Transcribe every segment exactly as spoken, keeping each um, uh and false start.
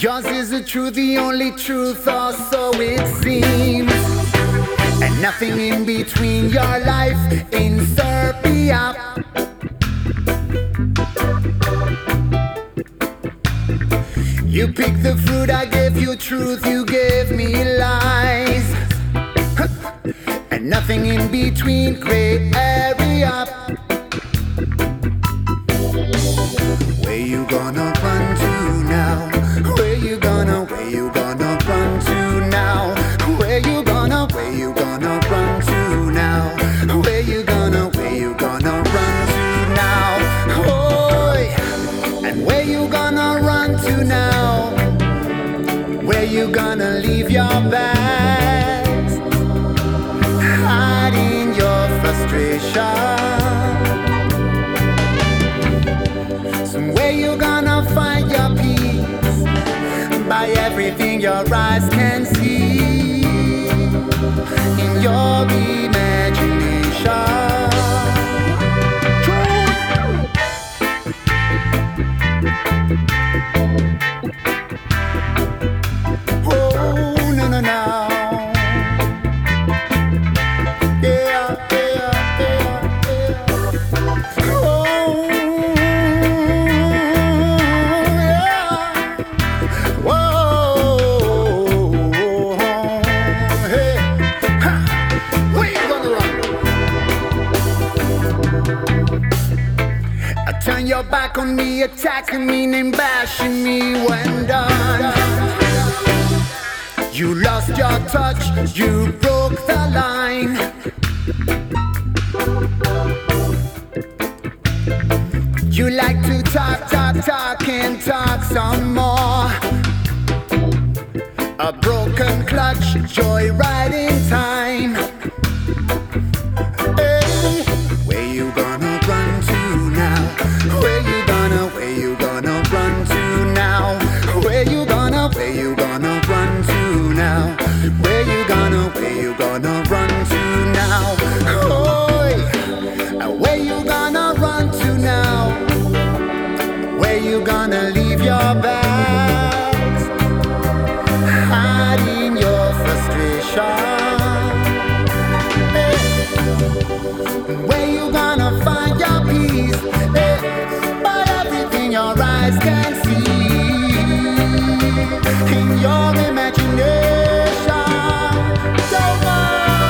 Yours is the truth, the only truth, or so it seems. And nothing in between your life in Serbia. You pick the fruit, I gave you truth, you gave me lies. And nothing in between, gray area. Where you gonna run to now? Where you gonna, where you gonna run to now? Where you gonna, where you gonna run to now? Where you gonna, where you gonna run to now? Oh, and where you gonna run to now? Where you gonna leave your bags? Hiding your frustration. Somewhere you gonna find your peace by everything your eyes can see in your imagination. Oh, no, no, no. Yeah, yeah, yeah, yeah. Oh, yeah. Whoa, hey, ha. Where you gonna run? Turn your back on me, attacking me, and bashing me when done. You lost your touch, you broke the line. You like to talk, talk, talk, and talk some more. A broken clutch, joy right in time. Hey, where you gonna run to now? Where you gonna, where you gonna run to now? Where you gonna, where you gonna run to now? Where you gonna, where you gonna run to now? Oh, where you gonna run to now? Where you gonna leave your bags? Hiding your frustration. Hey. Where you gonna find your peace? Hey. By everything your eyes can see in your imagination. Don't go.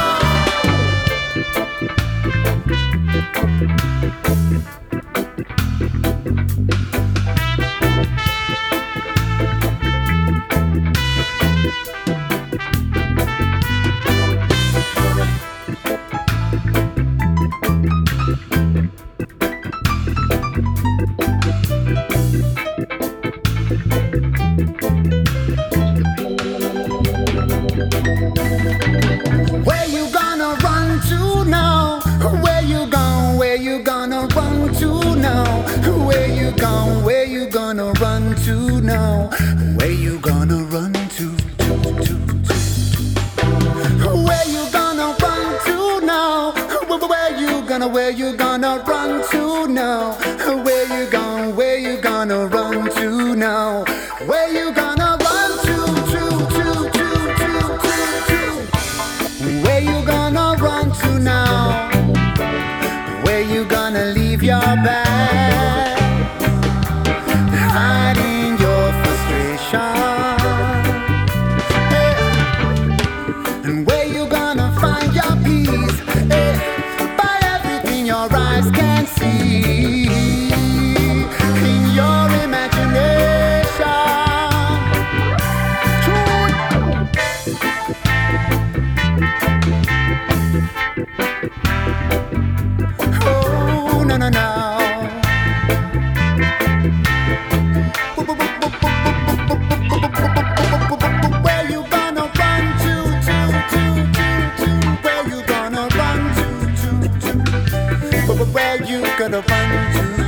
Where you gonna run to now? Where you gone? Where you gonna run to now? Where you gone? Where you gonna run to now? Where you gonna run to? to, to, to? Where you gonna run to now? Where you gonna? Where you gonna run to now? Where you gone? Where you gonna run to now? Where you gonna run to? To, to, to, to, to, to? Where you gonna run to now? Where you gonna leave your bag? Hiding your frustration. Hey. And where you gonna find your peace? Hey. By everything your eyes can see in your imagination. Oh, no, no, no. Where you gonna run to, to, to, to, to? Where you gonna run to, to, to? Where you gonna run to?